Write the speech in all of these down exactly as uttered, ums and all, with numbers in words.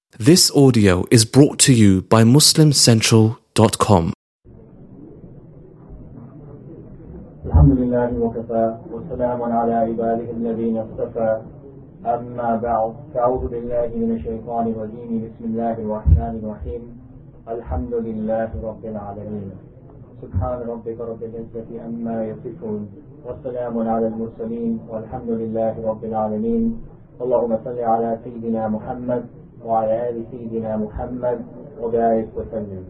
This audio is brought to you by muslim central dot com. Alhamdulillah wa kafa wa salamun ala ibadihi alladhina istafa. Amma ba'd. A'udhu billahi minash shaitanir rajim. Bismillahir rahmanir rahim. Alhamdulillahi rabbil alamin. Subhana rabbika rabbil izzati amma yasifun. Wa salamun ala al-mursalin. Walhamdulillahi rabbil alamin. Allahumma salli ala Sayyidina Muhammad وعلى آل سيدنا محمد وبارك وسلم.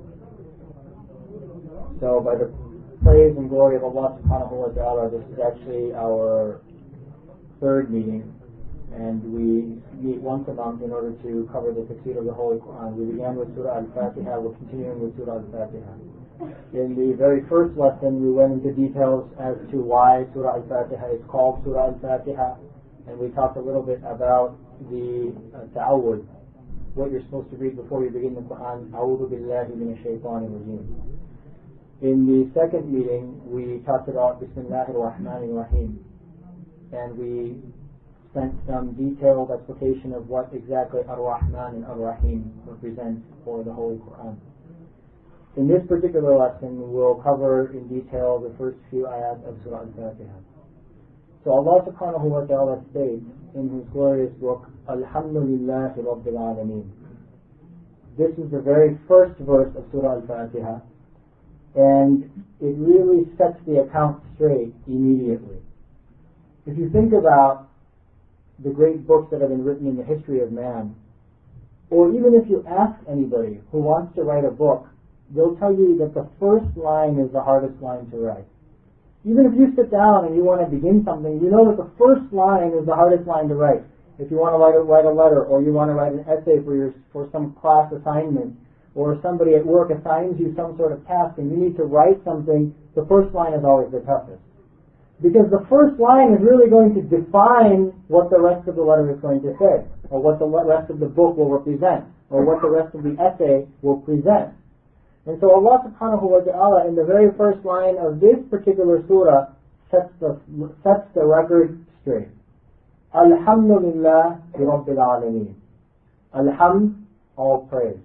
So by the praise and glory of Allah subhanahu wa ta'ala, this is actually our third meeting, and we meet once a month in order to cover the tafsir of the Holy Quran. We began with Surah Al-Fatiha, we're continuing with Surah Al-Fatiha. In the very first lesson we went into details as to why Surah Al-Fatiha is called Surah Al-Fatiha, and we talked a little bit about the uh, ta'awud, what you're supposed to read before you begin the Quran. A'udhu billahi minash shaitanir rajim. In the second meeting, we talked about Bismillahir Rahmanir Rahim, and we spent some detailed explication of what exactly Ar-Rahman and Ar-Rahim represent for the Holy Quran. In this particular lesson, we'll cover in detail the first few ayat of Surah Al-Fatiha. So Allah subhanahu wa ta'ala states in His glorious book, Alhamdulillahi Rabbil Alameen. This is the very first verse of Surah Al-Fatiha, and it really sets the account straight immediately. If you think about the great books that have been written in the history of man, or even if you ask anybody who wants to write a book, they'll tell you that the first line is the hardest line to write. Even if you sit down and you want to begin something, you know that the first line is the hardest line to write. If you want to write a, write a letter, or you want to write an essay for your for some class assignment, or somebody at work assigns you some sort of task and you need to write something, the first line is always the toughest. Because the first line is really going to define what the rest of the letter is going to say, or what the rest of the book will represent, or what the rest of the essay will present. And so Allah subhanahu wa ta'ala in the very first line of this particular surah sets the, sets the record straight. Alhamdulillah Rabbil Alameen. Alhamd, all praise.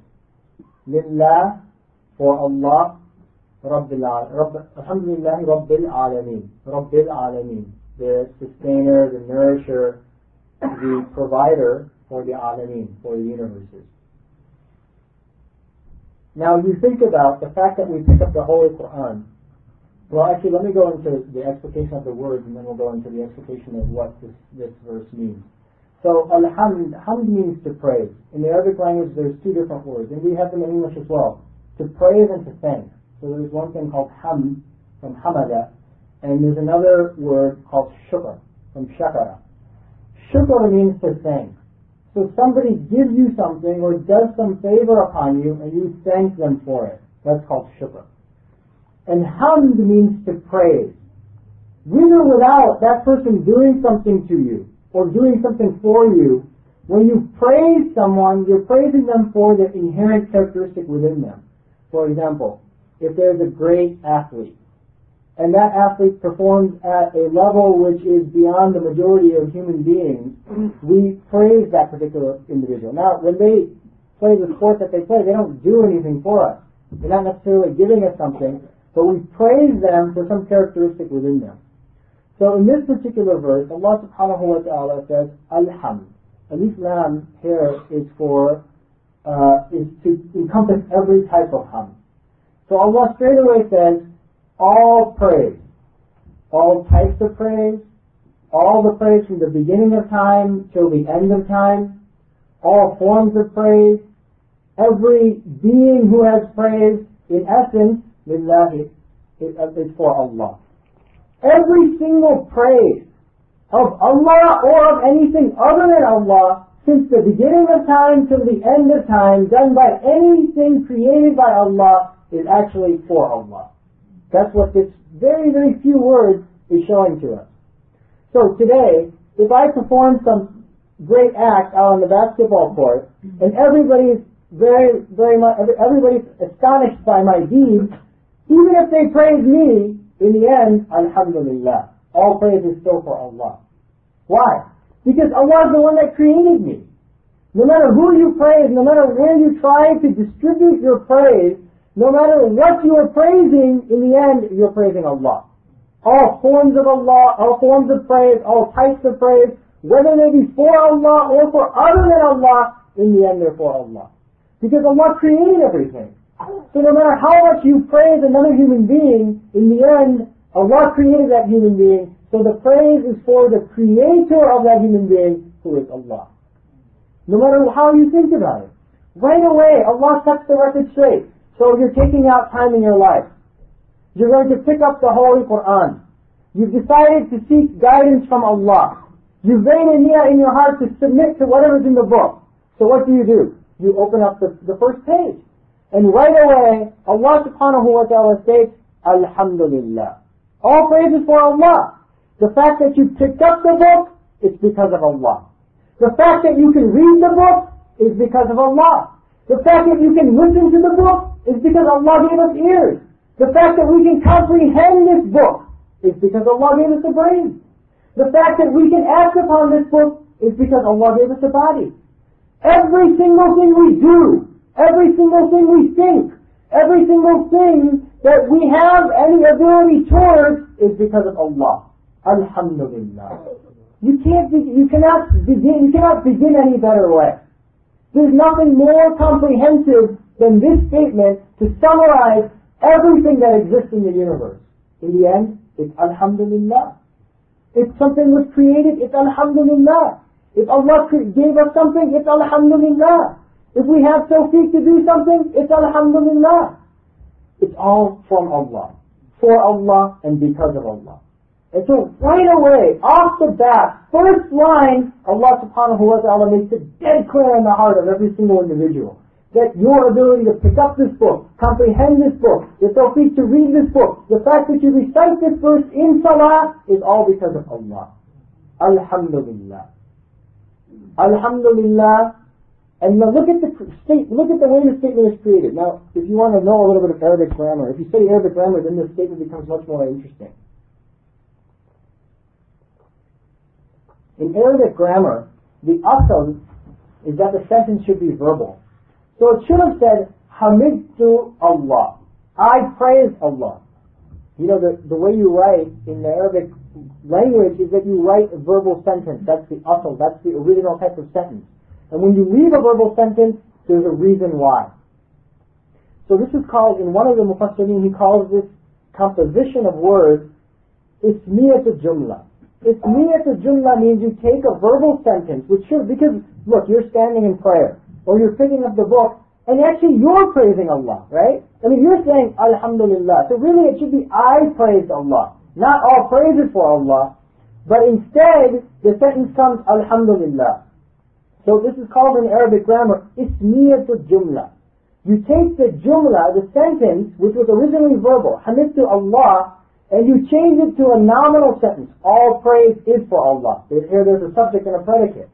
Lillah, for Allah, Rabbil Alameen. Alhamdulillah Rabbil Alameen. Rabbil Alameen. The sustainer, the nourisher, the provider for the Alameen, for the universes. Now you think about the fact that we pick up the Holy Quran. Well, actually, let me go into the explication of the words, and then we'll go into the explication of what this, this verse means. So, alhamd, hamd means to praise. In the Arabic language, there's two different words, and we have them in English as well. To praise and to thank. So there's one thing called hamd, from hamada, and there's another word called shukr, from shakara. Shukr means to thank. So somebody gives you something or does some favor upon you and you thank them for it. That's called shukr. And hamd means to praise. With or without that person doing something to you or doing something for you, when you praise someone, you're praising them for the inherent characteristic within them. For example, if there's a great athlete, and that athlete performs at a level which is beyond the majority of human beings, we praise that particular individual. Now, when they play the sport that they play, they don't do anything for us. They're not necessarily giving us something, but we praise them for some characteristic within them. So in this particular verse, Allah subhanahu wa ta'ala says, Alhamd. Alif Lam here is for, uh, is to encompass every type of hamd. So Allah straight away says, all praise, all types of praise, all the praise from the beginning of time till the end of time, all forms of praise, every being who has praise, in essence, lillahi, is for Allah. Every single praise of Allah or of anything other than Allah, since the beginning of time till the end of time, done by anything created by Allah, is actually for Allah. That's what this very, very few words is showing to us. So today, if I perform some great act out on the basketball court, and everybody's very, very much, everybody's astonished by my deeds, even if they praise me, in the end, alhamdulillah, all praise is still for Allah. Why? Because Allah is the one that created me. No matter who you praise, no matter where you try to distribute your praise, no matter what you are praising, in the end, you're praising Allah. All forms of Allah, all forms of praise, all types of praise, whether they be for Allah or for other than Allah, in the end they're for Allah. Because Allah created everything. So no matter how much you praise another human being, in the end, Allah created that human being, so the praise is for the creator of that human being, who is Allah. No matter how you think about it. Right away, Allah sets the record straight. So you're taking out time in your life. You're going to pick up the Holy Quran. You've decided to seek guidance from Allah. You've made a niyyah in your heart to submit to whatever's in the book. So what do you do? You open up the, the first page. And right away, Allah subhanahu wa ta'ala states, Alhamdulillah. All praise is for Allah. The fact that you picked up the book, it's because of Allah. The fact that you can read the book is because of Allah. The fact that you can listen to the book is because Allah gave us ears. The fact that we can comprehend this book is because Allah gave us a brain. The fact that we can act upon this book is because Allah gave us a body. Every single thing we do, every single thing we think, every single thing that we have any ability towards is because of Allah. Alhamdulillah. You can't be, you cannot begin, you cannot begin any better way. There's nothing more comprehensive than this statement to summarize everything that exists in the universe. In the end, it's Alhamdulillah. If something was created, it's Alhamdulillah. If Allah gave us something, it's Alhamdulillah. If we have tawfiq to do something, it's Alhamdulillah. It's all from Allah, for Allah, and because of Allah. And so right away, off the bat, first line, Allah subhanahu wa ta'ala makes it dead clear in the heart of every single individual that your ability to pick up this book, comprehend this book, the tawfiq to read this book, the fact that you recite this verse in salah is all because of Allah. Alhamdulillah. Alhamdulillah. And now look at the state, look at the way the statement is created. Now, if you want to know a little bit of Arabic grammar, if you study Arabic grammar, then this statement becomes much more interesting. In Arabic grammar, the asl is that the sentence should be verbal. So it should have said, Hamidtu Allah. I praise Allah. You know, the, the way you write in the Arabic language is that you write a verbal sentence. That's the asl, that's the original type of sentence. And when you leave a verbal sentence, there's a reason why. So this is called, in one of the Mufassirin, he calls this composition of words, Ismiyat al-Jumla. Ismiyat al-Jumla means you take a verbal sentence, which should, because, look, you're standing in prayer, or you're picking up the book, and actually you're praising Allah, right? I mean, you're saying, Alhamdulillah. So really it should be, I praise Allah. Not all praise is for Allah, but instead, the sentence comes, Alhamdulillah. So this is called in Arabic grammar, Ismiyat al-Jumla. You take the jumla, the sentence, which was originally verbal, Hamidtu Allah, and you change it to a nominal sentence. All praise is for Allah. Here there's a subject and a predicate.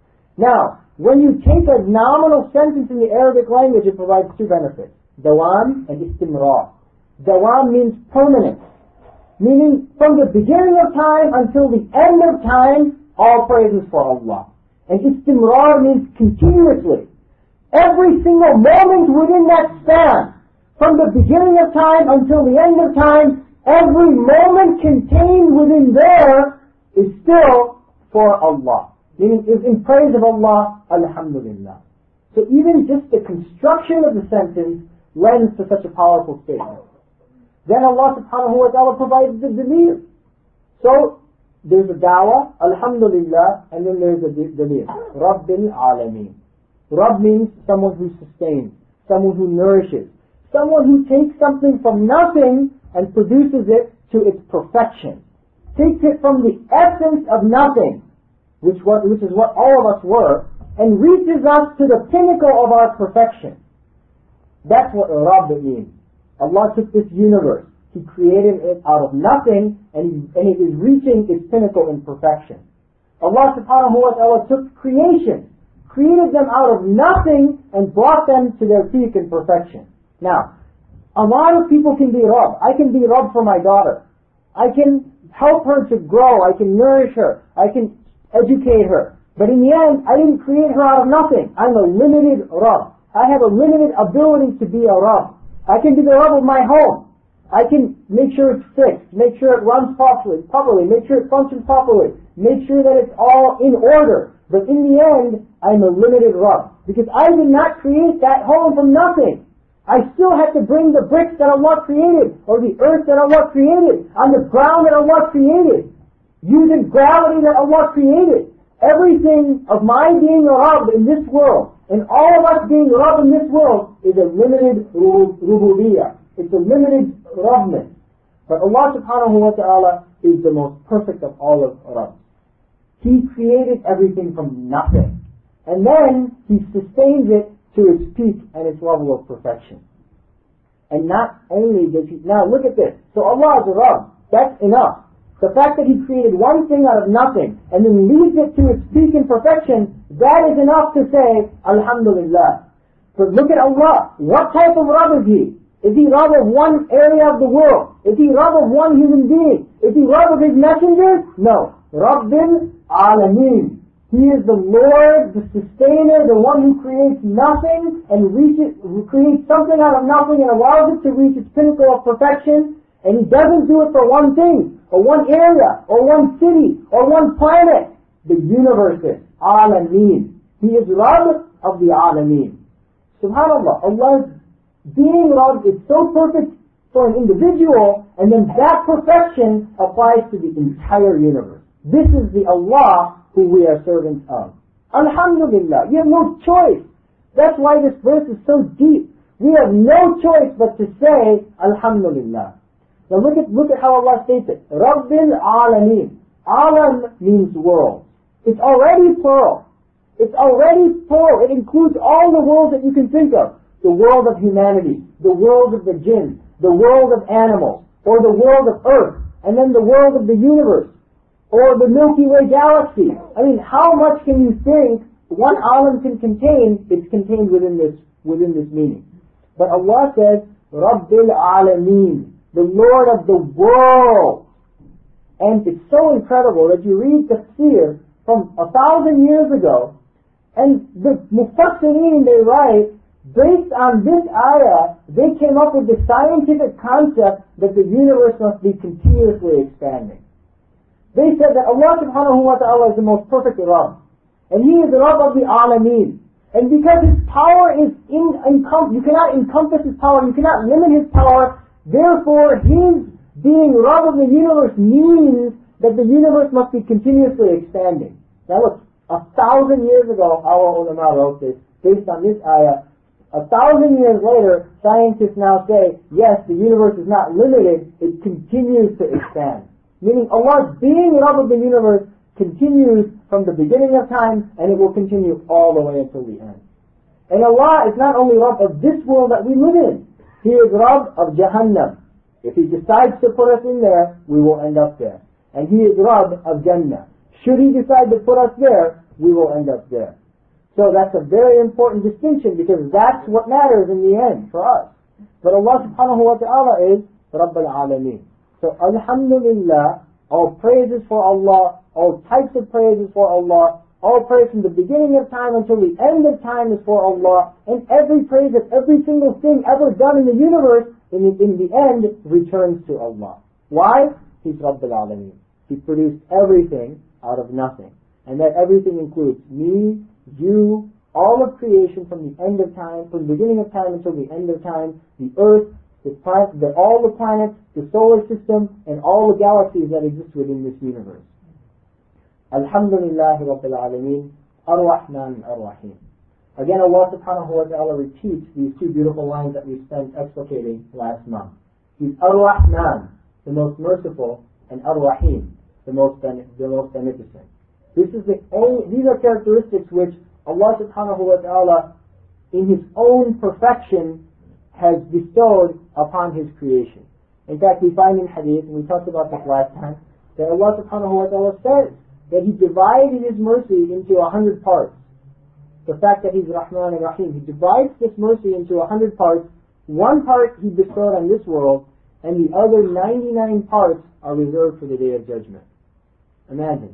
Now, when you take a nominal sentence in the Arabic language, it provides two benefits. Dawam and istimrar. Dawam means permanent. Meaning, from the beginning of time until the end of time, all praise is for Allah. And istimrar means continuously. Every single moment within that span, from the beginning of time until the end of time, every moment contained within there is still for Allah. Meaning is in praise of Allah, Alhamdulillah. So even just the construction of the sentence lends to such a powerful statement. Then Allah subhanahu wa ta'ala provides the dalil. So there's a da'wah, Alhamdulillah, and then there's a dalil. Rabbil Alameen. Rabb means someone who sustains, someone who nourishes, someone who takes something from nothing and produces it to its perfection. Takes it from the essence of nothing, which, was, which is what all of us were, and reaches us to the pinnacle of our perfection. That's what Rabb means. Allah took this universe. He created it out of nothing, and, he, and it is reaching its pinnacle in perfection. Allah subhanahu wa ta'ala took creation, created them out of nothing, and brought them to their peak in perfection. Now, a lot of people can be Rabb. I can be Rabb for my daughter. I can help her to grow. I can nourish her. I can educate her. But in the end, I didn't create her out of nothing. I'm a limited Rabb. I have a limited ability to be a Rabb. I can be the Rabb of my home. I can make sure it's fixed, make sure it runs properly, properly, make sure it functions properly, make sure that it's all in order. But in the end, I'm a limited Rabb. Because I did not create that home from nothing. I still have to bring the bricks that Allah created, or the earth that Allah created, on the ground that Allah created, using gravity that Allah created. Everything of my being a Rabb in this world, and all of us being Rabb in this world, is a limited rububiyyah. It's a limited Rabbness. But Allah subhanahu wa ta'ala is the most perfect of all of Rabbs. He created everything from nothing. And then He sustains it to its peak and its level of perfection. And not only does He... Now look at this. So Allah is a Rabb. That's enough. The fact that He created one thing out of nothing and then leads it to its peak in perfection, that is enough to say, Alhamdulillah. But look at Allah. What type of Rabb is He? Is He Rabb of one area of the world? Is He Rabb of one human being? Is He Rabb of His messengers? No. Rabbil Alameen. He is the Lord, the sustainer, the one who creates nothing and reaches, who creates something out of nothing and allows it to reach its pinnacle of perfection. And He doesn't do it for one thing, or one area, or one city, or one planet. The universes, Alameen. He is Rabb of the Alameen. SubhanAllah, Allah's being Rabb is so perfect for an individual, and then that perfection applies to the entire universe. This is the Allah who we are servants of. Alhamdulillah, you have no choice. That's why this verse is so deep. We have no choice but to say, Alhamdulillah. Now look at, look at how Allah states it. Rabbil Alameen. Alam means world. It's already plural. It's already plural. It includes all the worlds that you can think of. The world of humanity, the world of the jinn, the world of animals, or the world of earth, and then the world of the universe, or the Milky Way galaxy. I mean, how much can you think one alam can contain? It's contained within this, within this meaning. But Allah says, Rabbil Alameen, the Lord of the world. And it's so incredible that you read Tafsir from a thousand years ago, and the Mufassirin, they write, based on this ayah, they came up with the scientific concept that the universe must be continuously expanding. They said that Allah subhanahu wa ta'ala is the most perfect Rabb. And He is the Rabb of the Alameen. And because His power is in, encom- you cannot encompass His power, you cannot limit His power, therefore His being Rabb of the universe means that the universe must be continuously expanding. Now look, a thousand years ago, our ulama wrote this, based on this ayah. A thousand years later, scientists now say, yes, the universe is not limited, it continues to expand. Meaning Allah's being Rabb of the universe continues from the beginning of time, and it will continue all the way until the end. And Allah is not only Rabb of this world that we live in, He is Rabb of Jahannam. If He decides to put us in there, we will end up there. And He is Rabb of Jannah. Should He decide to put us there, we will end up there. So that's a very important distinction, because that's what matters in the end for us. But Allah subhanahu wa ta'ala is Rabbil Alameen. So Alhamdulillah, all praises for Allah, all types of praises for Allah, all praise from the beginning of time until the end of time is for Allah, and every praise of every single thing ever done in the universe, in the, in the end, returns to Allah. Why? He's Rabbil Alameen. He produced everything out of nothing. And that everything includes me, you, all of creation from the end of time, from the beginning of time until the end of time, the earth, the planet, the, all the planets, the solar system, and all the galaxies that exist within this universe. Alhamdulillah Rabbil Alameen, Ar-Rahman Ar-Rahim. Again, Allah subhanahu wa ta'ala repeats these two beautiful lines that we spent explicating last month. He's Ar-Rahman, the most merciful, and Ar-Rahim, the most, the most beneficent. This is the only, these are characteristics which Allah subhanahu wa ta'ala, in His own perfection, has bestowed upon His creation. In fact, we find in hadith, and we talked about this last time, that Allah subhanahu wa ta'ala says that He divided His mercy into a hundred parts. The fact that He's Rahman and Rahim, He divides this mercy into a hundred parts. One part He bestowed on this world, and the other ninety-nine parts are reserved for the Day of Judgment. Imagine.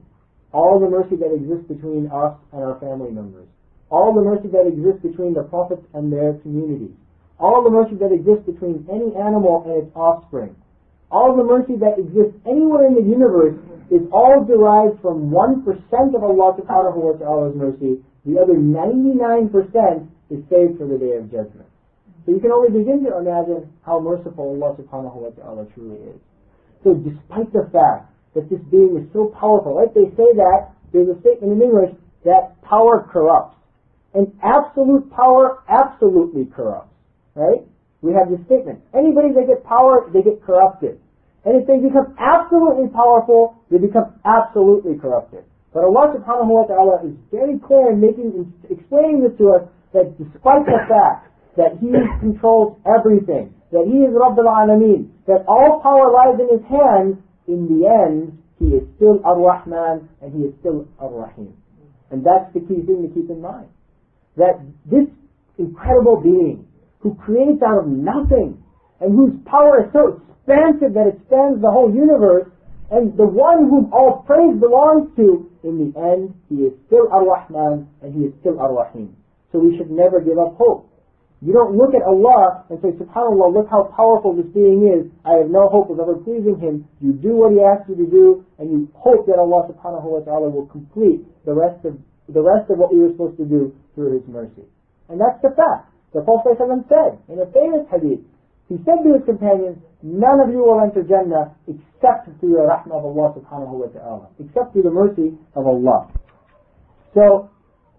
all the mercy that exists between us and our family members, all the mercy that exists between the prophets and their communities, all the mercy that exists between any animal and its offspring, all the mercy that exists anywhere in the universe is all derived from one percent of Allah subhanahu wa ta'ala's mercy. The other ninety-nine percent is saved for the Day of Judgment. So you can only begin to imagine how merciful Allah subhanahu wa ta'ala truly is. So despite the fact that this being is so powerful, like they say that, there's a statement in English that power corrupts. And absolute power absolutely corrupts. Right? We have this statement. Anybody that gets power, they get corrupted. And if they become absolutely powerful, they become absolutely corrupted. But Allah subhanahu wa ta'ala is very clear in making, in explaining this to us, that despite the fact that He controls everything, that He is Rabbul Alameen, that all power lies in His hands, in the end, He is still Ar-Rahman and He is still Ar-Rahim. And that's the key thing to keep in mind. That this incredible being, who creates out of nothing, and whose power is so expansive that it spans the whole universe, and the one whom all praise belongs to, in the end, He is still Ar-Rahman and He is still Ar-Rahim. So we should never give up hope. You don't look at Allah and say, SubhanAllah, look how powerful this being is. I have no hope of ever pleasing Him. You do what He asks you to do, and you hope that Allah subhanahu wa ta'ala will complete the rest of the rest of what we were supposed to do through His mercy. And that's the fact. The Prophet ﷺ said in a famous hadith, he said to his companions, none of you will enter Jannah except through the rahmah of Allah subhanahu wa ta'ala, except through the mercy of Allah. So,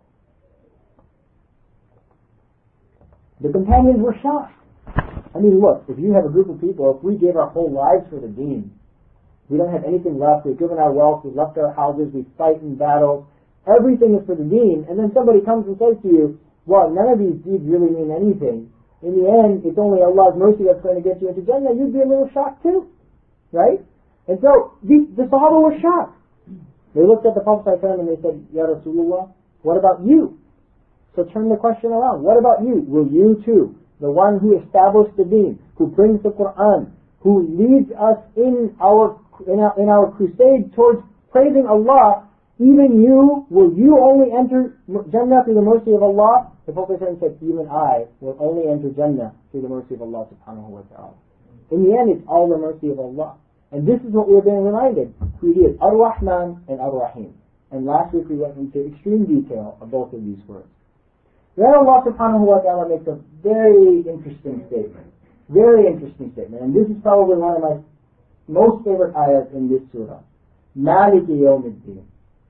the companions were shocked. I mean, look, if you have a group of people, if we gave our whole lives for the deen, we don't have anything left, we've given our wealth, we've left our houses, we fight in battles, everything is for the deen, and then somebody comes and says to you, well, none of these deeds really mean anything. In the end, it's only Allah's mercy that's going to get you into Jannah. You'd be a little shocked too, right? And so the, the Sahaba were shocked. They looked at the Prophet ﷺ and they said, Ya Rasulullah, what about you? So turn the question around. What about you? Will you too, the one who established the deen, who brings the Quran, who leads us in our in our, in our crusade towards praising Allah, even you, will you only enter Jannah through the mercy of Allah? The Prophet said, even I will only enter Jannah through the mercy of Allah subhanahu wa ta'ala. In the end, it's all the mercy of Allah. And this is what we're being reminded. He is Ar-Rahman and Ar-Rahim. And last week we went into extreme detail of both of these words. Then Allah subhanahu wa ta'ala makes a very interesting statement. Very interesting statement. And this is probably one of my most favorite ayahs in this surah. Maliki Yawmiddin.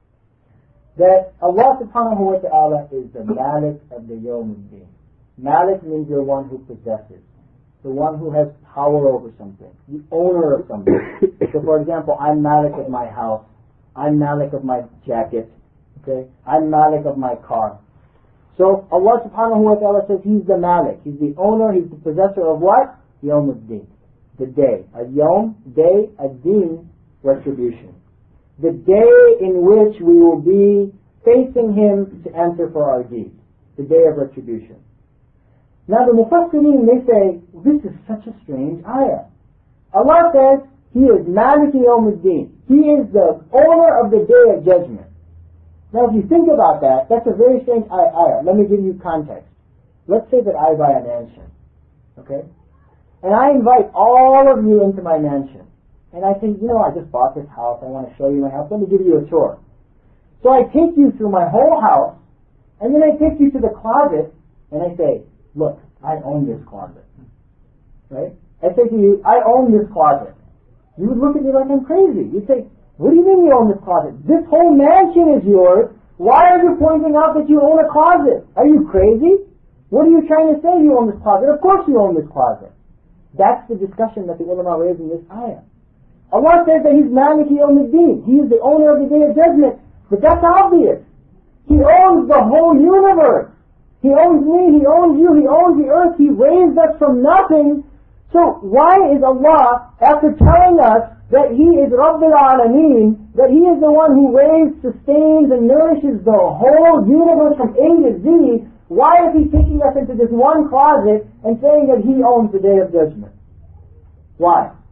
That Allah subhanahu wa ta'ala is the Malik of the Yawmiddin. Malik means the one who possesses, the one who has power over something, the owner of something. So for example, I'm Malik of my house, I'm Malik of my jacket, okay? I'm Malik of my car. So Allah subhanahu wa ta'ala says He's the Malik, He's the owner, He's the possessor of what? Yawmiddin, the day. A Yawm, day, a Deen, retribution. The day in which we will be facing Him to answer for our deeds. The day of retribution. Now the Mufassirin, they say, this is such a strange ayah. Allah says, He is Maliki Yawmiddin. He is the owner of the day of judgment. Now if you think about that, that's a very strange ayah. Let me give you context. Let's say that I buy a mansion. Okay? And I invite all of you into my mansion. And I think, you know, I just bought this house. I want to show you my house. Let me give you a tour. So I take you through my whole house, and then I take you to the closet, and I say, look, I own this closet. Right? I say to you, I own this closet. You would look at me like I'm crazy. You'd say, what do you mean you own this closet? This whole mansion is yours. Why are you pointing out that you own a closet? Are you crazy? What are you trying to say you own this closet? Of course you own this closet. That's the discussion that the ulama raised in this ayah. Allah says that He's Maliki Yawmiddin. He is the owner of the Day of Judgment. But that's obvious. He owns the whole universe. He owns me, He owns you, He owns the earth. He raised us from nothing. So why is Allah, after telling us that He is Rabbul Alameen, that He is the one who raised, sustains, and nourishes the whole universe from A to Z, why is He taking us into this one closet and saying that He owns the Day of Judgment? Why?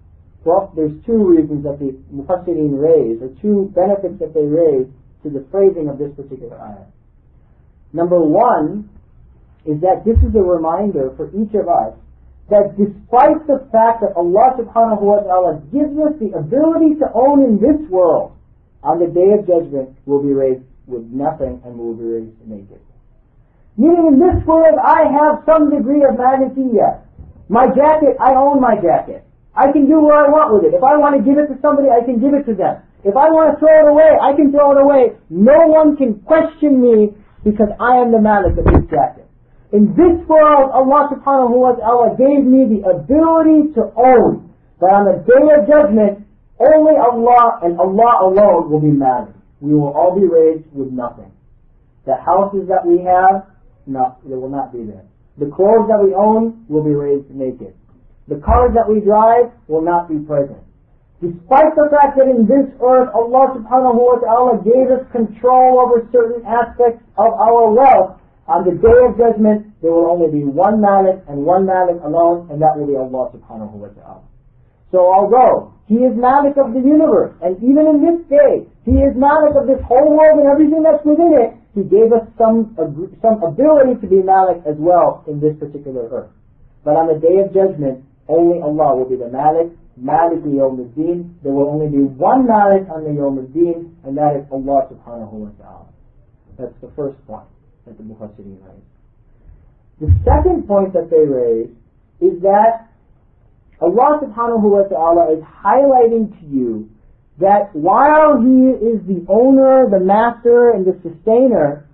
Well, there's two reasons that the Mufassirin raise, or two benefits that they raise to the phrasing of this particular ayah. Number one is that this is a reminder for each of us that despite the fact that Allah subhanahu wa ta'ala gives us the ability to own in this world, on the Day of Judgment we'll be raised with nothing and we'll be raised naked. Meaning in this world I have some degree of malikiya. My jacket, I own my jacket. I can do what I want with it. If I want to give it to somebody, I can give it to them. If I want to throw it away, I can throw it away. No one can question me because I am the malik of this jacket. In this world, Allah subhanahu wa ta'ala gave me the ability to own. But on the Day of Judgment, only Allah and Allah alone will be malik. We will all be raised with nothing. The houses that we have, no, they will not be there. The clothes that we own will be raised naked. The cars that we drive will not be present. Despite the fact that in this earth Allah subhanahu wa ta'ala gave us control over certain aspects of our wealth, on the Day of Judgment there will only be one malik and one malik alone, and that will be Allah subhanahu wa ta'ala. So although He is malik of the universe, and even in this day He is malik of this whole world and everything that's within it, He gave us some some ability to be malik as well in this particular earth. But on the Day of Judgment, only Allah will be the malik, malik yawm al-din. There will only be one malik on the yawm al-din, and that is Allah subhanahu wa ta'ala. That's the first point that the Mufassirin raised. The second point that they raise is that Allah subhanahu wa ta'ala is highlighting to you that while He is the owner, the master, and the sustainer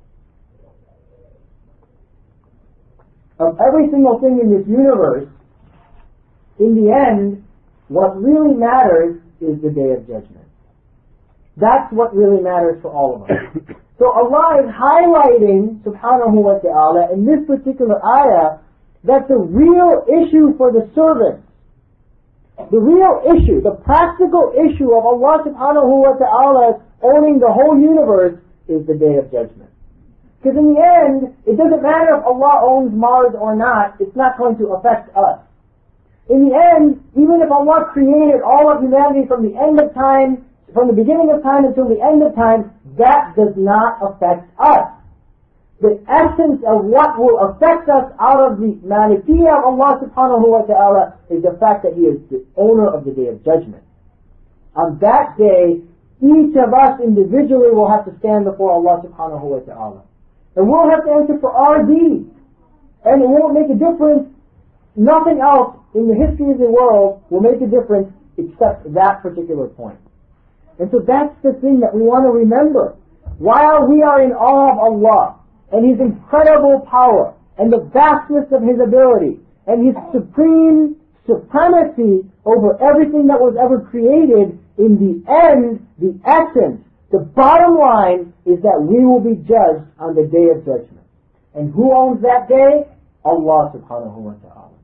of every single thing in this universe, in the end, what really matters is the Day of Judgment. That's what really matters for all of us. So Allah is highlighting, subhanahu wa ta'ala, in this particular ayah, that the real issue for the servant, the real issue, the practical issue of Allah subhanahu wa ta'ala owning the whole universe is the Day of Judgment. Because in the end, it doesn't matter if Allah owns Mars or not, it's not going to affect us. In the end, even if Allah created all of humanity from the end of time, from the beginning of time until the end of time, that does not affect us. The essence of what will affect us out of the malikiyya of Allah subhanahu wa ta'ala is the fact that He is the owner of the Day of Judgment. On that day, each of us individually will have to stand before Allah subhanahu wa ta'ala. And we'll have to answer for our deeds. And it won't make a difference. Nothing else in the history of the world will make a difference except that particular point. And so that's the thing that we want to remember. While we are in awe of Allah and His incredible power and the vastness of His ability and His supreme supremacy over everything that was ever created, in the end, the essence, the bottom line is that we will be judged on the Day of Judgment. And who owns that day? Allah subhanahu wa ta'ala.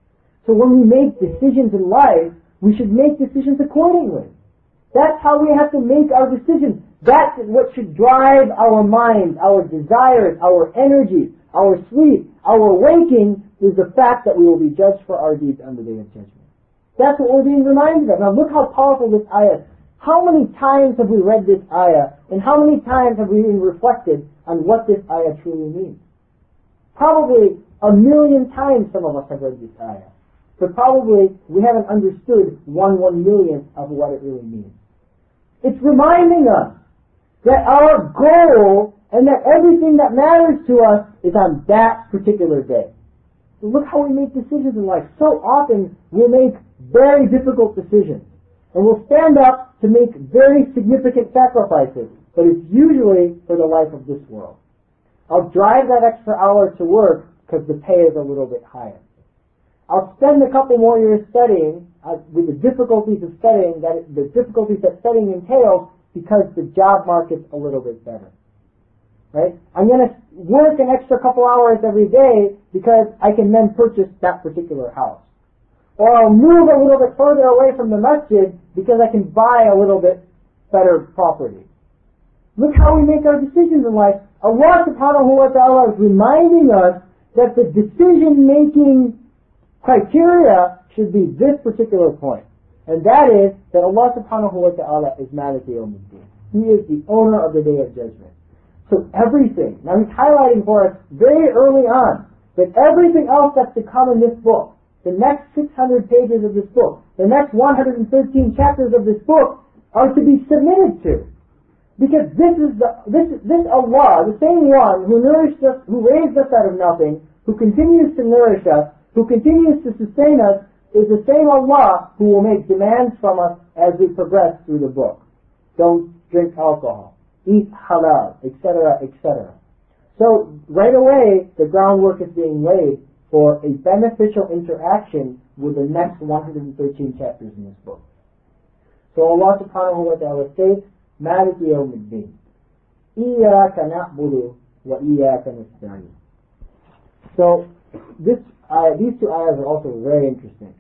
So when we make decisions in life, we should make decisions accordingly. That's how we have to make our decisions. That's what should drive our minds, our desires, our energy, our sleep, our waking, is the fact that we will be judged for our deeds on the Day of Judgment. That's what we're being reminded of. Now look how powerful this ayah is. How many times have we read this ayah, and how many times have we even reflected on what this ayah truly means? Probably a million times some of us have read this ayah. But probably we haven't understood one one millionth of what it really means. It's reminding us that our goal and that everything that matters to us is on that particular day. So look how we make decisions in life. So often we'll make very difficult decisions. And we'll stand up to make very significant sacrifices. But it's usually for the life of this world. I'll drive that extra hour to work because the pay is a little bit higher. I'll spend a couple more years studying uh, with the difficulties of studying, that it, the difficulties that studying entails, because the job market's a little bit better. Right? I'm going to work an extra couple hours every day because I can then purchase that particular house. Or I'll move a little bit further away from the masjid because I can buy a little bit better property. Look how we make our decisions in life. Allah subhanahu wa ta'ala is reminding us that the decision-making criteria should be this particular point. And that is that Allah subhanahu wa ta'ala is Maliki Yawmiddin. He is the owner of the Day of Judgment. So everything, now he's highlighting for us very early on that everything else that's to come in this book, the next six hundred pages of this book, the next one hundred thirteen chapters of this book are to be submitted to. Because this is the, this, this Allah, the same one who nourished us, who raised us out of nothing, who continues to nourish us, who continues to sustain us, is the same Allah who will make demands from us as we progress through the book. Don't drink alcohol, eat halal, et cetera, et cetera. So right away, the groundwork is being laid for a beneficial interaction with the next one hundred thirteen chapters in this book. So Allah subhanahu wa ta'ala states, Maliki Yawmiddin, Iyaka na'budu wa iyaka nasta'in. So this, uh, these two ayahs are also very interesting.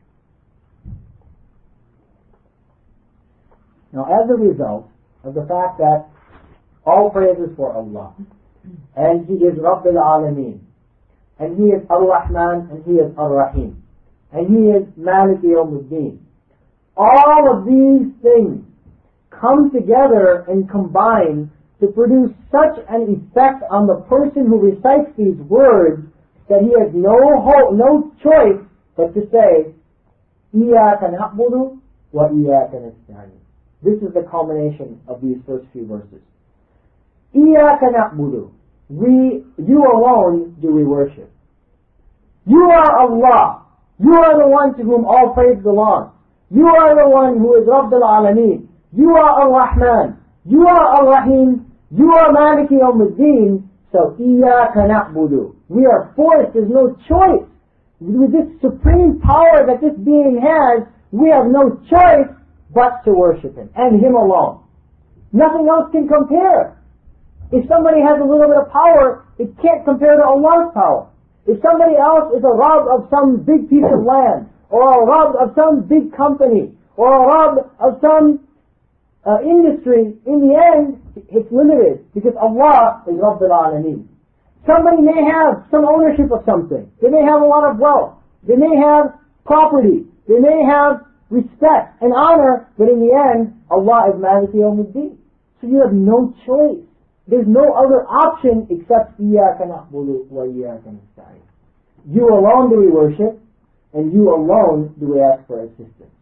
Now, as a result of the fact that all praise is for Allah, and He is Rabbil Alameen, and He is Ar-Rahman, and He is Ar-Rahim, and He is Maliki Yawmiddin, all of these things come together and combine to produce such an effect on the person who recites these words that he has no hope, no choice but to say, Iyaka na'budu wa iyaka nasta'in. This is the culmination of these first few verses. Iyaka na'budu. We, you alone do we worship. You are Allah. You are the one to whom all praise belongs. You are the one who is Rabbil Alameen. You are Ar-Rahman. You are Ar-Rahim. You are Maliki Yawmiddin. So, Iyaka na'budu. We are forced, there's no choice. With this supreme power that this being has, we have no choice but to worship Him, and Him alone. Nothing else can compare. If somebody has a little bit of power, it can't compare to Allah's power. If somebody else is a Rabb of some big piece of land, or a Rabb of some big company, or a Rabb of some uh, industry, in the end, it's limited, because Allah is Rabbil Alameen. Somebody may have some ownership of something. They may have a lot of wealth. They may have property. They may have respect and honor, but in the end, Allah is Maliki Yawmiddin. So you have no choice. There's no other option except Iyaka na'budu wa iyaka nasta'in. You alone do we worship, and you alone do we ask for assistance.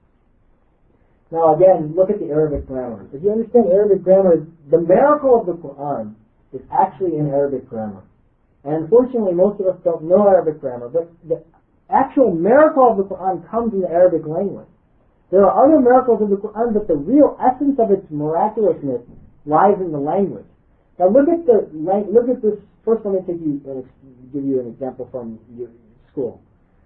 Now again, look at the Arabic grammar. If you understand Arabic grammar, the miracle of the Quran is actually in Arabic grammar. And unfortunately, most of us don't know Arabic grammar, but the actual miracle of the Quran comes in the Arabic language. There are other miracles of the Quran, but the real essence of its miraculousness lies in the language. Now look at the look at this. First, let me take you give you an example from your school.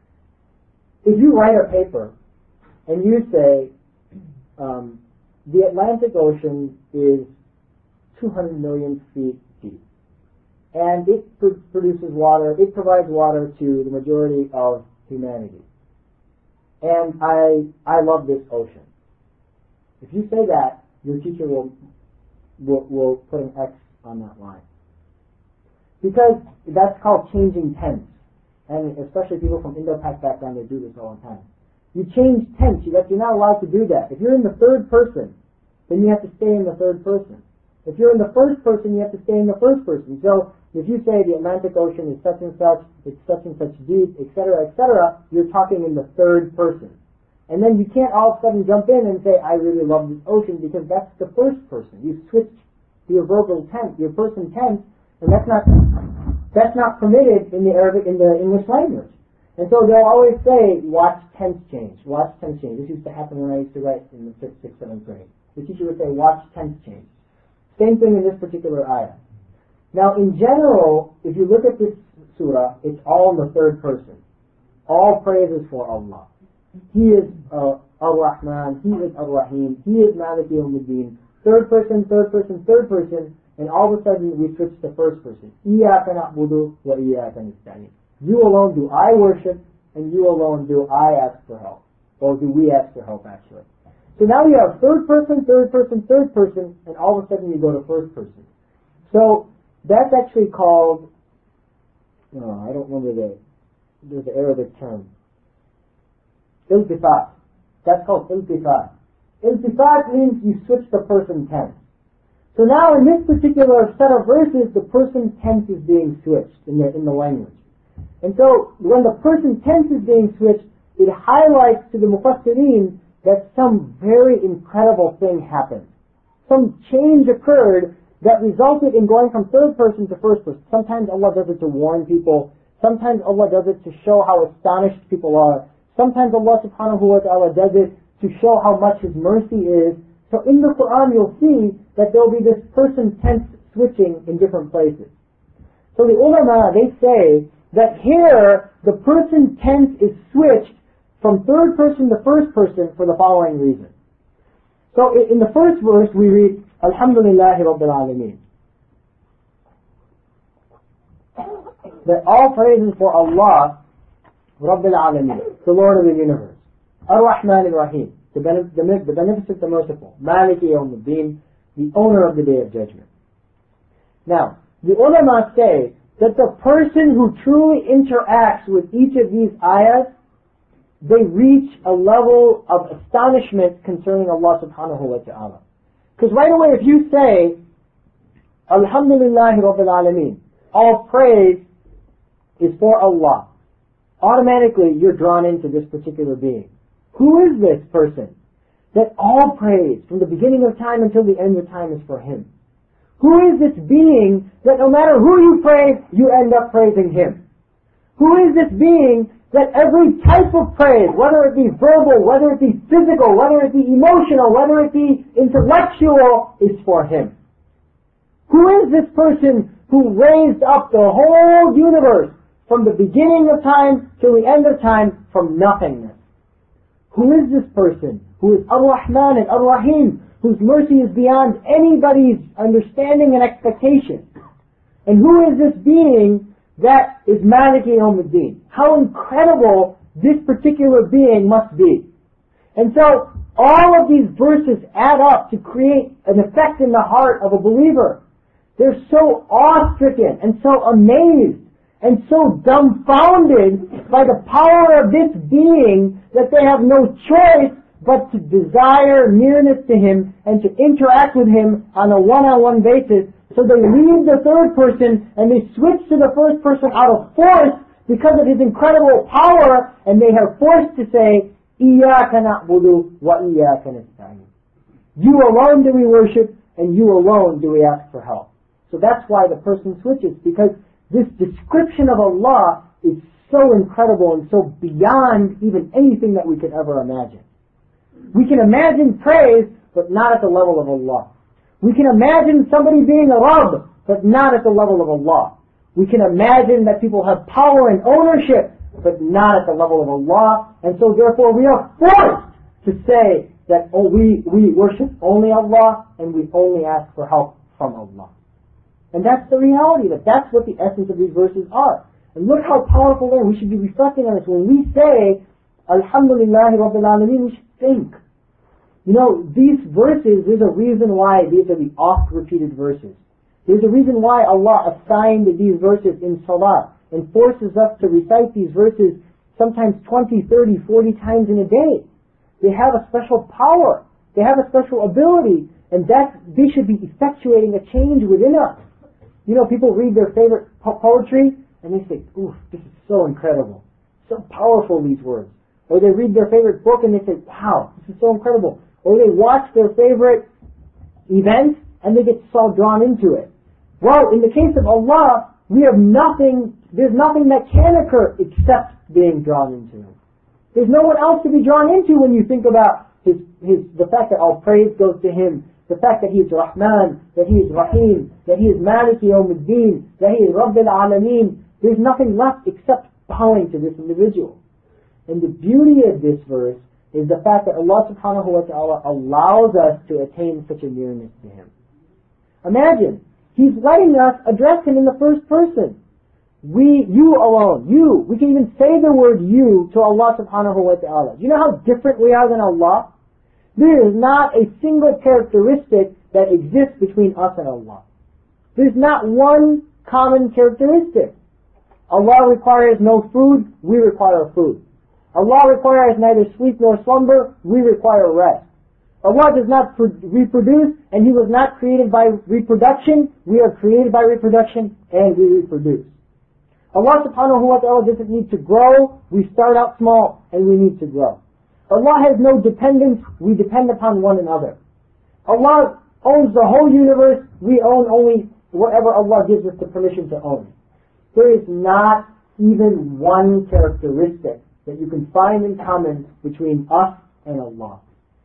If you write a paper and you say um, the Atlantic Ocean is two hundred million feet deep, and it pr- produces water, it provides water to the majority of humanity. And I I love this ocean. If you say that, your teacher will will, will put an X on that line. Because that's called changing tense. And especially people from Indo-Pak background, they do this all the time. You change tense. You're not allowed to do that. If you're in the third person, then you have to stay in the third person. If you're in the first person, you have to stay in the first person. So if you say the Atlantic Ocean is such and such, it's such and such deep, et cetera, et cetera, you're talking in the third person. And then you can't all of a sudden jump in and say, I really love this ocean, because that's the first person. You've switched your verbal tense, your person tense, and that's not that's not permitted in the Arabic, in the English language. And so they'll always say, watch tense change, watch tense change. This used to happen when I used to write in the fifth, sixth, seventh grade. The teacher would say, watch tense change. Same thing in this particular ayah. Now, in general, if you look at this surah, it's all in the third person. All praises for Allah. He is uh, Ar-Rahman, He is Ar-Rahim, He is Maliki Yawmiddin. Third person, third person, third person, and all of a sudden we switch to first person. Iyaka na'budu wa iyaka nasta'in. You alone do I worship, and you alone do I ask for help. Or do we ask for help, actually. So now you have third person, third person, third person, and all of a sudden you go to first person. So that's actually called, no, I don't remember the, there's the Arabic term. Iltifat. That's called iltifat. Iltifat means you switch the person tense. So now in this particular set of verses, the person tense is being switched in the, in the language. And so when the person tense is being switched, it highlights to the mufassirin that some very incredible thing happened. Some change occurred that resulted in going from third person to first person. Sometimes Allah does it to warn people. Sometimes Allah does it to show how astonished people are. Sometimes Allah subhanahu wa ta'ala does it to show how much His mercy is. So in the Quran you'll see that there will be this person tense switching in different places. So the ulama, they say that here the person tense is switched from third person to first person for the following reason. So in the first verse we read, Alhamdulillahi Rabbil Alameen. That all praises for Allah, Rabbil Alameen, the Lord of the universe. Ar-Rahman Ar-Rahim, the, benef- the, the beneficent, the merciful. Maliki Yawmuddin, the owner of the Day of Judgment. Now, the ulama say that the person who truly interacts with each of these ayahs, they reach a level of astonishment concerning Allah subhanahu wa ta'ala. Because right away if you say, Alhamdulillahi Rabbil Alameen, all praise is for Allah, automatically you're drawn into this particular being. Who is this person? That all praise from the beginning of time until the end of time is for Him. Who is this being that no matter who you praise, you end up praising Him? Who is this being that every type of praise, whether it be verbal, whether it be physical, whether it be emotional, whether it be intellectual, is for Him? Who is this person who raised up the whole universe from the beginning of time till the end of time from nothingness? Who is this person who is Ar-Rahman and Ar-Rahim, whose mercy is beyond anybody's understanding and expectation? And who is this being that is Maliki Yawmuddin? How incredible this particular being must be. And so all of these verses add up to create an effect in the heart of a believer. They're so awe-stricken and so amazed and so dumbfounded by the power of this being that they have no choice but to desire nearness to Him and to interact with Him on a one-on-one basis. So they leave the third person and they switch to the first person out of force because of His incredible power, and they are forced to say, إِيَّاكَ نَعْبُدُ وَإِيَّاكَ نَسْتَعِينُ. You alone do we worship, and you alone do we ask for help. So that's why the person switches, because this description of Allah is so incredible and so beyond even anything that we could ever imagine. We can imagine praise, but not at the level of Allah. We can imagine somebody being a Rabb, but not at the level of Allah. We can imagine that people have power and ownership, but not at the level of Allah. And so therefore we are forced to say that oh, we, we worship only Allah and we only ask for help from Allah. And that's the reality, that that's what the essence of these verses are. And look how powerful they are. We should be reflecting on this. When we say, Alhamdulillahi Rabbil Alameen, we should think. You know, these verses, there's a reason why these are the oft-repeated verses. There's a reason why Allah assigned these verses in Salah and forces us to recite these verses sometimes twenty, thirty, forty times in a day. They have a special power. They have a special ability, and that they should be effectuating a change within us. You know, people read their favorite po- poetry and they say, ooh, this is so incredible. So powerful, these words. Or they read their favorite book and they say, wow, this is so incredible. Or they watch their favorite event and they get so drawn into it. Well, in the case of Allah, we have nothing, there's nothing that can occur except being drawn into Him. There's no one else to be drawn into when you think about his, his, the fact that all praise goes to Him, the fact that He is Rahman, that He is Rahim, that He is Maliki Yawmuddin, that He is Rabbil Alameen. There's nothing left except bowing to this individual. And the beauty of this verse is the fact that Allah subhanahu wa ta'ala allows us to attain such a nearness to Him. Imagine, He's letting us address Him in the first person. We, you alone, you. We can even say the word you to Allah subhanahu wa ta'ala. Do you know how different we are than Allah? There is not a single characteristic that exists between us and Allah. There's not one common characteristic. Allah requires no food, we require food. Allah requires neither sleep nor slumber, we require rest. Allah does not pro- reproduce, and He was not created by reproduction. We are created by reproduction, and we reproduce. Allah subhanahu wa ta'ala doesn't need to grow. We start out small, and we need to grow. Allah has no dependence. We depend upon one another. Allah owns the whole universe. We own only whatever Allah gives us the permission to own. There is not even one characteristic that you can find in common between us and Allah.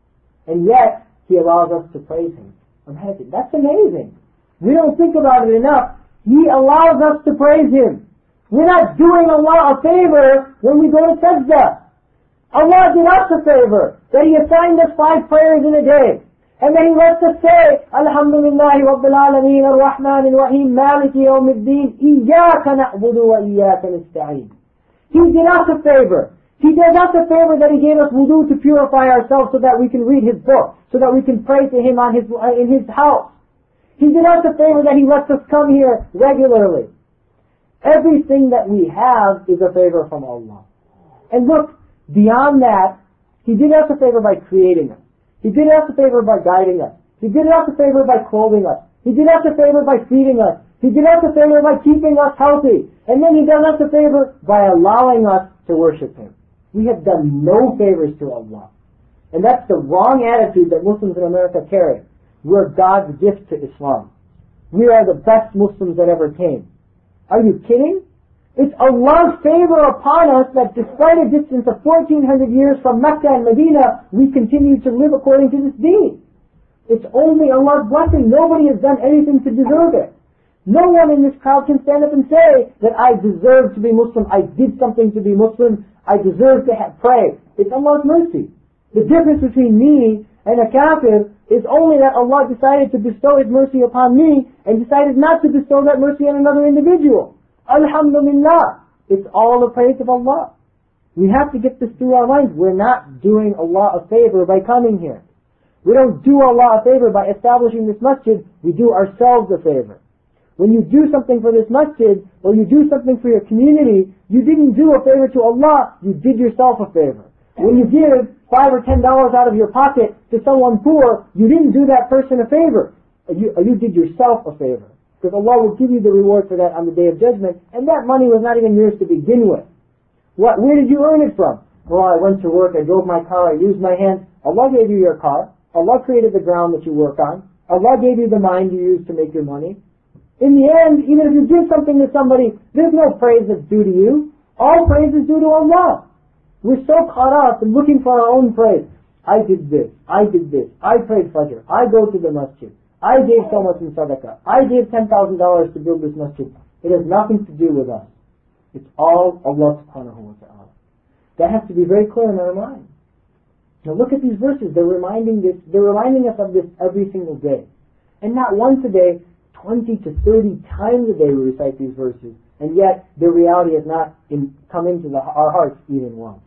And yet, He allows us to praise Him. Imagine, that's amazing. We don't think about it enough. He allows us to praise Him. We're not doing Allah a favor when we go to sajda. Allah did us a favor, that He assigned us five prayers in a day. And then He lets us say, Alhamdulillahi Rabbil Alameen, Ar-Rahman Ar-Rahim, Maliki Yawmiddin, Iyaka na'budu wa iyaka nasta'een. He did us a favor. He did us a favor that He gave us wudu to purify ourselves so that we can read His book, so that we can pray to Him on His, in His house. He did us a favor that He lets us come here regularly. Everything that we have is a favor from Allah. And look, beyond that, He did us a favor by creating us. He did us a favor by guiding us. He did us a favor by clothing us. He did us a favor by feeding us. He did us a favor by keeping us healthy. And then He does us a favor by allowing us to worship Him. We have done no favors to Allah. And that's the wrong attitude that Muslims in America carry. We're God's gift to Islam. We are the best Muslims that ever came. Are you kidding? It's Allah's favor upon us that despite a distance of fourteen hundred years from Mecca and Medina, we continue to live according to this deen. It's only Allah's blessing. Nobody has done anything to deserve it. No one in this crowd can stand up and say that I deserve to be Muslim, I did something to be Muslim, I deserve to have, pray. It's Allah's mercy. The difference between me and a kafir is only that Allah decided to bestow His mercy upon me and decided not to bestow that mercy on another individual. Alhamdulillah. It's all the praise of Allah. We have to get this through our minds. We're not doing Allah a favor by coming here. We don't do Allah a favor by establishing this masjid. We do ourselves a favor. When you do something for this masjid, or you do something for your community, you didn't do a favor to Allah, you did yourself a favor. When you give five or ten dollars out of your pocket to someone poor, you didn't do that person a favor. You, you did yourself a favor. Because Allah will give you the reward for that on the Day of Judgment, and that money was not even yours to begin with. What, where did you earn it from? Well, I went to work, I drove my car, I used my hands. Allah gave you your car. Allah created the ground that you work on. Allah gave you the mind you use to make your money. In the end, even if you give something to somebody, there's no praise that's due to you. All praise is due to Allah. We're so caught up in looking for our own praise. I did this, I did this, I prayed Fajr, I go to the masjid, I gave so much in sadaqah, I gave ten thousand dollars to build this masjid. It has nothing to do with us. It's all Allah subhanahu wa ta'ala. That has to be very clear in our mind. Now look at these verses. They're reminding this. They're reminding us of this every single day, and not once a day. twenty to thirty times a day we recite these verses, and yet the reality has not in, come into the, our hearts even once.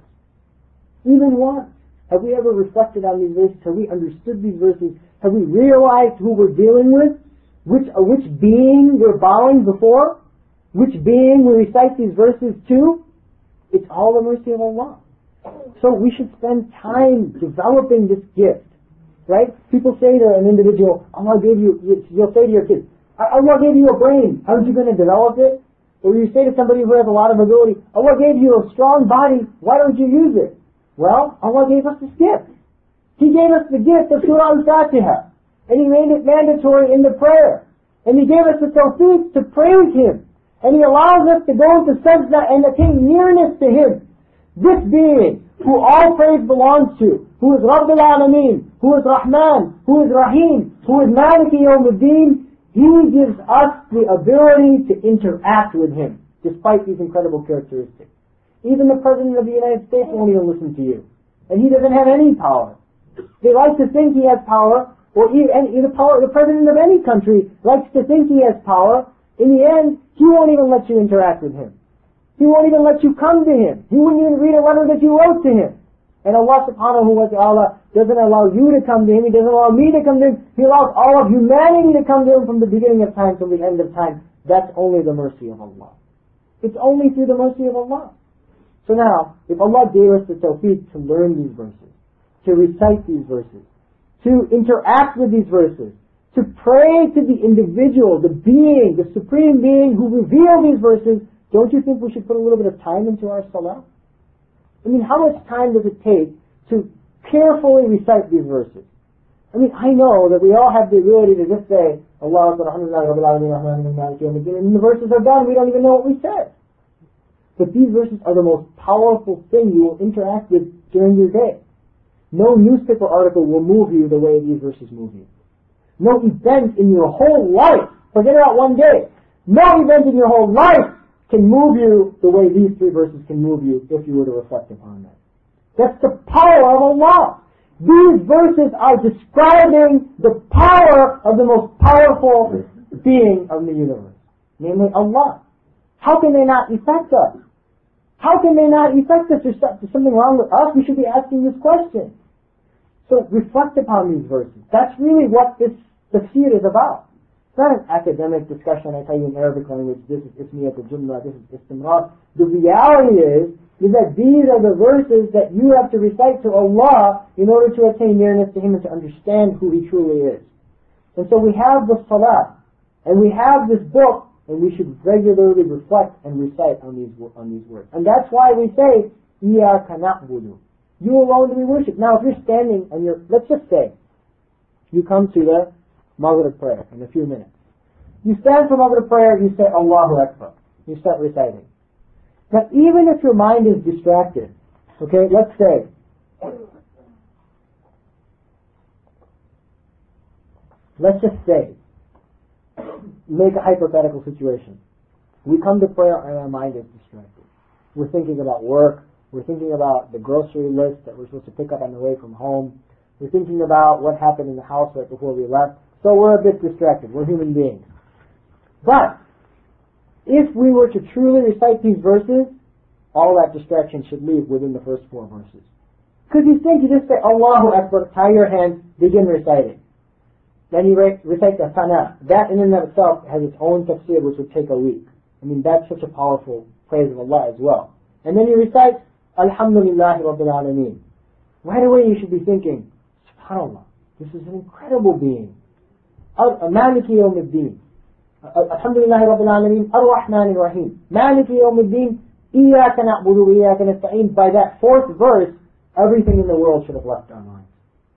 Even once. Have we ever reflected on these verses? Have we understood these verses? Have we realized who we're dealing with? Which, uh, which being we're bowing before? Which being we recite these verses to? It's all the mercy of Allah. So we should spend time developing this gift. Right? People say to an individual, Allah gave you, you'll say to your kids, Allah gave you a brain, aren't you going to develop it? Or you say to somebody who has a lot of ability, Allah gave you a strong body, why don't you use it? Well, Allah gave us this gift. He gave us the gift of Surah Al-Fatiha, and He made it mandatory in the prayer. And He gave us the tawfiq to praise Him. And He allows us to go into sajda and attain nearness to Him. This being, who all praise belongs to, who is Rabbil Alameen, who is Rahman, who is Rahim, who is Maliki Yawmiddin, He gives us the ability to interact with Him, despite these incredible characteristics. Even the President of the United States won't even listen to you. And he doesn't have any power. They like to think he has power, or he, and the, power, the President of any country likes to think he has power. In the end, he won't even let you interact with him. He won't even let you come to him. He wouldn't even read a letter that you wrote to him. And Allah subhanahu wa ta'ala doesn't allow you to come to Him. He doesn't allow me to come to Him. He allows all of humanity to come to Him from the beginning of time till the end of time. That's only the mercy of Allah. It's only through the mercy of Allah. So now, if Allah gave us the tawfiq to learn these verses, to recite these verses, to interact with these verses, to pray to the individual, the being, the supreme being who revealed these verses, don't you think we should put a little bit of time into our salah? I mean, how much time does it take to carefully recite these verses? I mean, I know that we all have the ability to just say, Allah Akbar, Alhamdulillah, Rabbil Alameen, Rahman, Malik, Yawm Al-Din, and the verses are done, we don't even know what we said. But these verses are the most powerful thing you will interact with during your day. No newspaper article will move you the way these verses move you. No event in your whole life, forget about one day, no event in your whole life can move you the way these three verses can move you if you were to reflect upon that. That's the power of Allah. These verses are describing the power of the most powerful being of the universe, namely Allah. How can they not affect us? How can they not affect us? There's something wrong with us. We should be asking this question. So reflect upon these verses. That's really what this tafsir is about. It's not an academic discussion. I tell you in Arabic language, this is ismiyat al-jumla, this is istimrar. The reality is, is that these are the verses that you have to recite to Allah in order to attain nearness to Him and to understand who He truly is. And so we have the salah, and we have this book, and we should regularly reflect and recite on these on these words. And that's why we say, Iyaka na'budu. You alone to be worshipped. Now if you're standing and you're, let's just say, you come to the Maghrib prayer in a few minutes. You stand for Maghrib prayer, you say Allahu Akbar. You start reciting. Now even if your mind is distracted, okay, let's say, let's just say, make a hypothetical situation. We come to prayer and our mind is distracted. We're thinking about work. We're thinking about the grocery list that we're supposed to pick up on the way from home. We're thinking about what happened in the house right before we left. So we're a bit distracted. We're human beings. But if we were to truly recite these verses, all that distraction should leave within the first four verses. Because you think, you just say, Allahu Akbar, tie your hands, begin reciting. Then you recite the sana. That in and of itself has its own tafsir, which would take a week. I mean, that's such a powerful praise of Allah as well. And then you recite, Alhamdulillahi Rabbil Alameen. Right away you should be thinking, SubhanAllah, this is an incredible being. Maliki Yawm Al-Din. Alhamdulillahi Rabbil Alameen. Ar-Rahman Ar-Rahim. Maliki Yawm Al-Din. Iyaka na'budu wa iyaka nasta'in. By that fourth verse, everything in the world should have left our minds.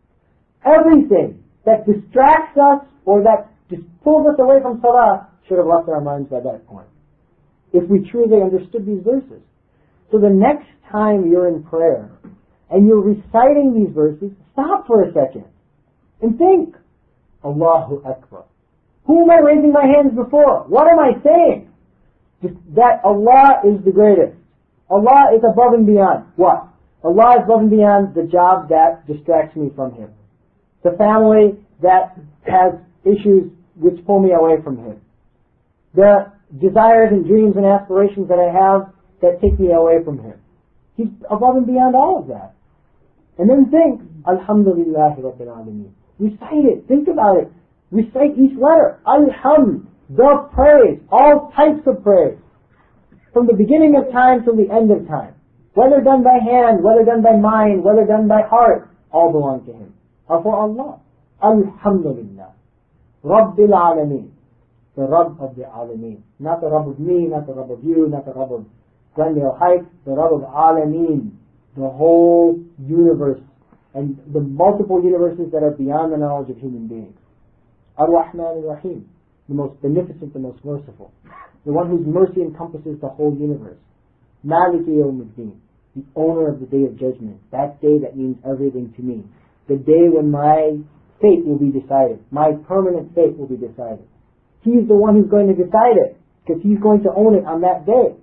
Everything that distracts us or that just pulls us away from salah should have left our minds by that point, if we truly understood these verses. So the next time you're in prayer and you're reciting these verses, stop for a second and think, Allahu Akbar. Who am I raising my hands before? What am I saying? Just that Allah is the greatest. Allah is above and beyond. What? Allah is above and beyond the job that distracts me from Him. The family that has issues which pull me away from Him. The desires and dreams and aspirations that I have that take me away from Him. He's above and beyond all of that. And then think, Alhamdulillahi Rabbil Alameen. Recite it. Think about it. Recite each letter. Alhamd, the praise, all types of praise. From the beginning of time till the end of time. Whether done by hand, whether done by mind, whether done by heart, all belong to Him. Are for Allah. Alhamdulillah. Rabbil Alameen. The Rabb of the Alameen. Not the Rabb of me, not the Rabb of you, not the Rabb of Glendale Heights, the Rabb of Alameen. The whole universe and the multiple universes that are beyond the knowledge of human beings. Ar-Rahman Ar-Rahim. The most beneficent, the most merciful. The one whose mercy encompasses the whole universe. Maliki Yawm Al-Din. The owner of the Day of Judgment. That day that means everything to me. The day when my fate will be decided. My permanent fate will be decided. He's the one who's going to decide it, because He's going to own it on that day.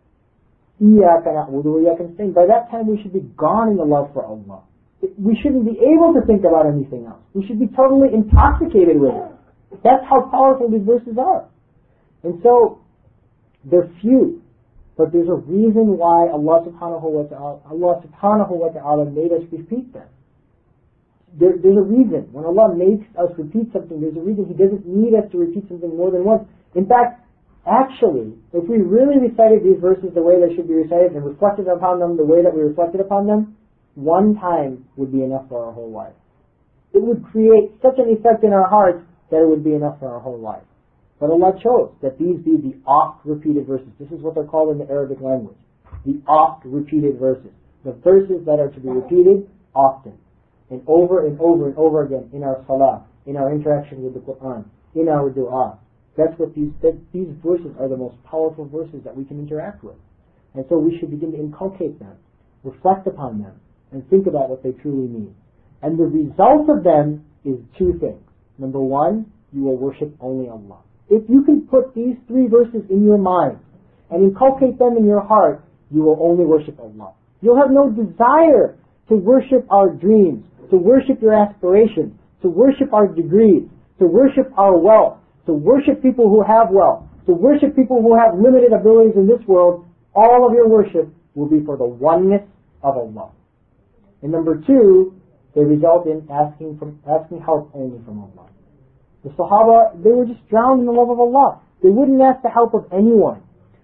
Iyaka na'budu wa iyaka nasta'in. By that time we should be gone in the love for Allah. We shouldn't be able to think about anything else. We should be totally intoxicated with it. That's how powerful these verses are. And so, they're few. But there's a reason why Allah subhanahu wa ta'ala, Allah subhanahu wa ta'ala made us repeat them. There, there's a reason. When Allah makes us repeat something, there's a reason. He doesn't need us to repeat something more than once. In fact, actually, if we really recited these verses the way they should be recited and reflected upon them the way that we reflected upon them, one time would be enough for our whole life. It would create such an effect in our hearts that it would be enough for our whole life. But Allah chose that these be the oft-repeated verses. This is what they're called in the Arabic language. The oft-repeated verses. The verses that are to be repeated often. And over and over and over again in our salah, in our interaction with the Quran, in our dua. That's what these, that these verses are the most powerful verses that we can interact with. And so we should begin to inculcate them, reflect upon them, and think about what they truly mean. And the result of them is two things. Number one, you will worship only Allah. If you can put these three verses in your mind and inculcate them in your heart, you will only worship Allah. You'll have no desire to worship our dreams, to worship your aspirations, to worship our degrees, to worship our wealth, to worship people who have wealth, to worship people who have limited abilities in this world. All of your worship will be for the oneness of Allah. And number two, they result in asking from asking help only from Allah. The Sahaba, they were just drowned in the love of Allah. They wouldn't ask the help of anyone.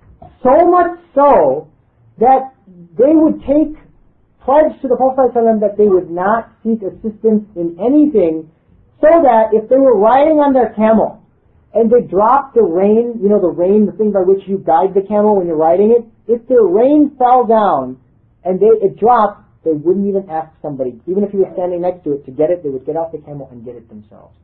So much so that they would take pledge to the Prophet ﷺ that they would not seek assistance in anything, so that if they were riding on their camel and they dropped the rein, you know the rein, the thing by which you guide the camel when you're riding it, if their rein fell down and they it dropped, they wouldn't even ask somebody, even if he was standing next to it, to get it. They would get off the camel and get it themselves.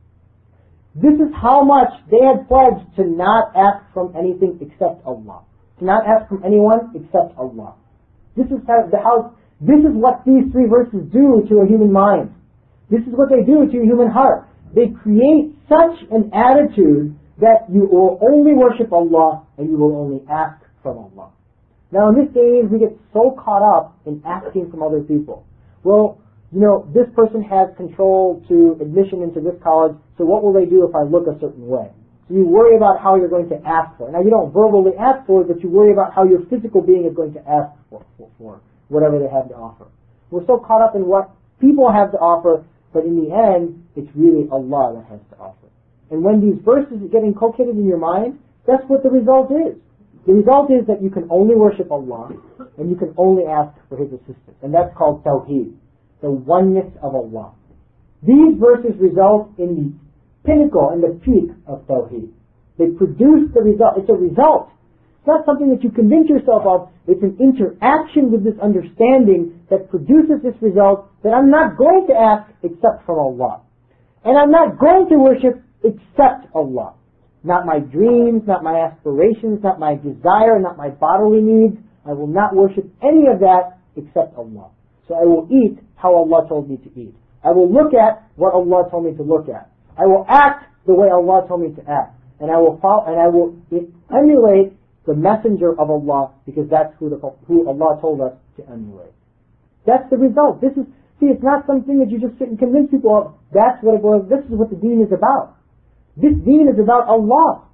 This is how much they had pledged to not ask from anything except Allah. To not ask from anyone except Allah. This is how, the how this is what these three verses do to a human mind. This is what they do to a human heart. They create such an attitude that you will only worship Allah and you will only ask from Allah. Now in this day and age, we get so caught up in asking from other people. Well, you know, this person has control to admission into this college, so what will they do if I look a certain way? So you worry about how you're going to ask for it. Now you don't verbally ask for it, but you worry about how your physical being is going to ask for, for, for whatever they have to offer. We're so caught up in what people have to offer, but in the end, it's really Allah that has to offer. And when these verses get inculcated in your mind, that's what the result is. The result is that you can only worship Allah and you can only ask for His assistance. And that's called Tawheed, the oneness of Allah. These verses result in the pinnacle and the peak of Tawheed. They produce the result. It's a result. It's not something that you convince yourself of. It's an interaction with this understanding that produces this result that I'm not going to ask except from Allah. And I'm not going to worship except Allah. Not my dreams, not my aspirations, not my desire, not my bodily needs. I will not worship any of that except Allah. So I will eat how Allah told me to eat. I will look at what Allah told me to look at. I will act the way Allah told me to act. And I will follow, and I will emulate the messenger of Allah, because that's who, the, who Allah told us to emulate. That's the result. This is, see, it's not something that you just sit and convince people of. That's what it was. This is what the deen is about. This deen is about Allah.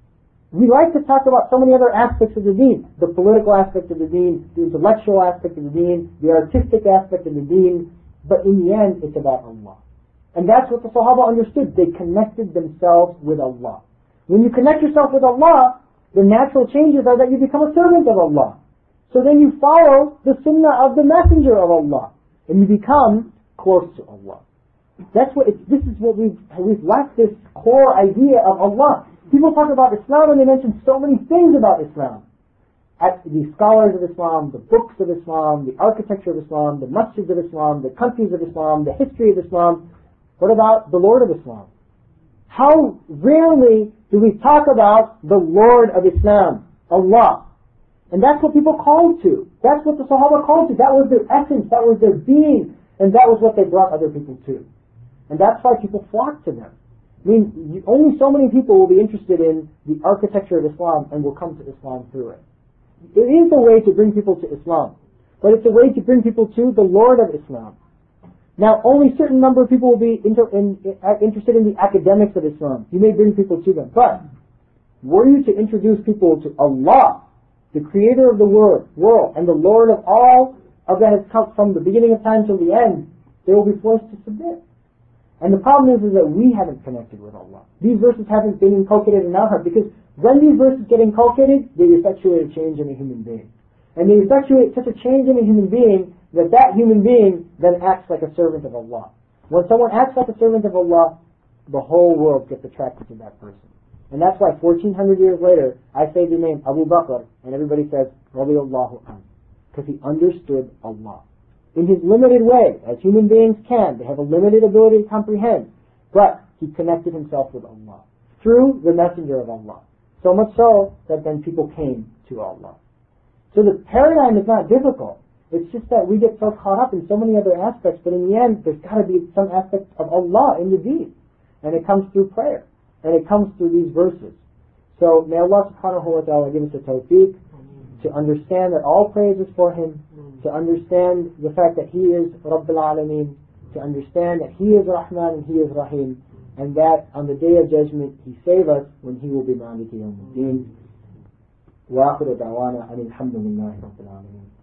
We like to talk about so many other aspects of the deen. The political aspect of the deen, the intellectual aspect of the deen, the artistic aspect of the deen. But in the end, it's about Allah. And that's what the Sahaba understood. They connected themselves with Allah. When you connect yourself with Allah, the natural changes are that you become a servant of Allah. So then you follow the sunnah of the messenger of Allah. And you become close to Allah. That's what it's, this is what we've, we've left this core idea of Allah. People talk about Islam and they mention so many things about Islam. At the scholars of Islam, the books of Islam, the architecture of Islam, the masjids of Islam, the countries of Islam, the history of Islam. What about the Lord of Islam? How rarely do we talk about the Lord of Islam, Allah? And that's what people called to. That's what the Sahaba called to. That was their essence. That was their being. And that was what they brought other people to. And that's why people flock to them. I mean, you, only so many people will be interested in the architecture of Islam and will come to Islam through it. It is a way to bring people to Islam. But it's a way to bring people to the Lord of Islam. Now, only a certain number of people will be inter, in, in, interested in the academics of Islam. You may bring people to them. But were you to introduce people to Allah, the creator of the world, world and the Lord of all of that has come from the beginning of time till the end, they will be forced to submit. And the problem is, is that we haven't connected with Allah. These verses haven't been inculcated in our heart, because when these verses get inculcated, they effectuate a change in a human being. And they effectuate such a change in a human being that that human being then acts like a servant of Allah. When someone acts like a servant of Allah, the whole world gets attracted to that person. And that's why fourteen hundred years later, I say the name Abu Bakr, and everybody says, Radiyallahu anhu. Because he understood Allah. In his limited way, as human beings can. They have a limited ability to comprehend. But he connected himself with Allah through the messenger of Allah. So much so that then people came to Allah. So the paradigm is not difficult. It's just that we get so caught up in so many other aspects, but in the end, there's got to be some aspect of Allah in the deen. And it comes through prayer. And it comes through these verses. So may Allah subhanahu wa ta'ala give us a tawfiq to understand that all praise is for Him, to understand the fact that He is Rabbil Alameen, to understand that He is Rahman and He is Rahim, and that on the Day of Judgment He save us when He will be Maliki Yawm al-Din. Wa akhiru da'wana anil hamdulillahi rabbil alameen.